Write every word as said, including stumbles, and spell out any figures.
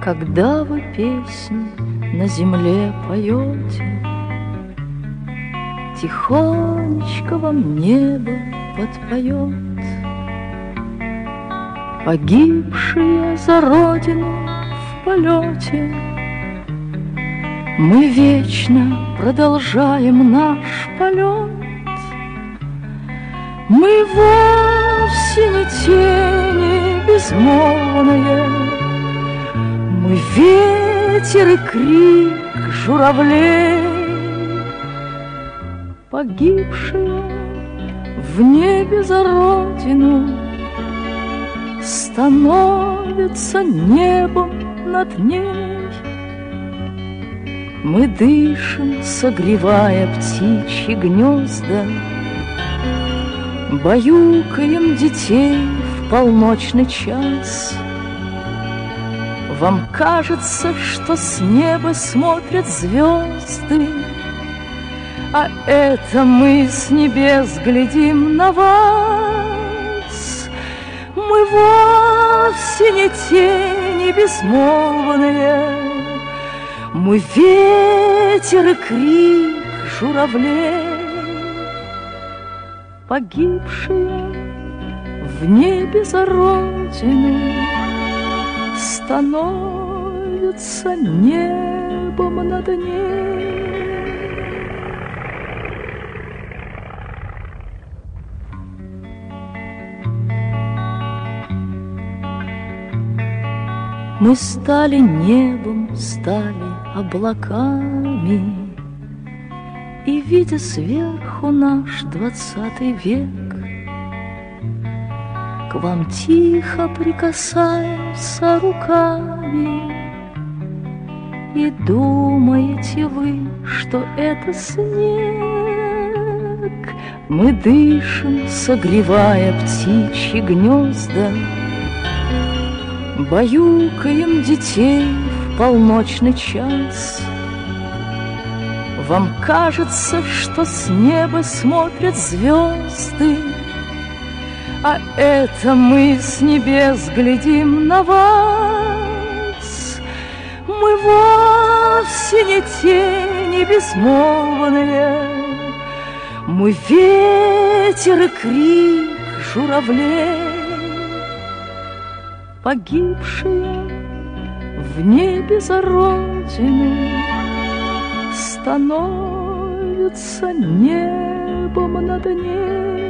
Когда вы песни на земле поете, тихонечко вам небо подпоет. Погибшие за родину в полете, мы вечно продолжаем наш полет. Мы вовсе не тени безмолвные, мы ветер и крик журавлей. Погибшие в небе за родину становятся небом над ней. Мы дышим, согревая птичьи гнезда, баюкаем детей в полночный час. Вам кажется, что с неба смотрят звезды, а это мы с небес глядим на вас. Мы вовсе не тени безмолвные, мы ветер и крик журавлей. Погибшие в небе за родину становятся небом над ней. Мы стали небом, стали облаками, и, видя сверху наш двадцатый век, к вам тихо прикасаемся руками. И думаете вы, что это снег? Мы дышим, согревая птичьи гнезда, баюкаем детей в полночный час. Вам кажется, что с неба смотрят звезды, а это мы с небес глядим на вас. Мы вовсе не тени безмолвные, мы ветер и крик журавлей. Погибшие в небе за родину становятся небом над ней.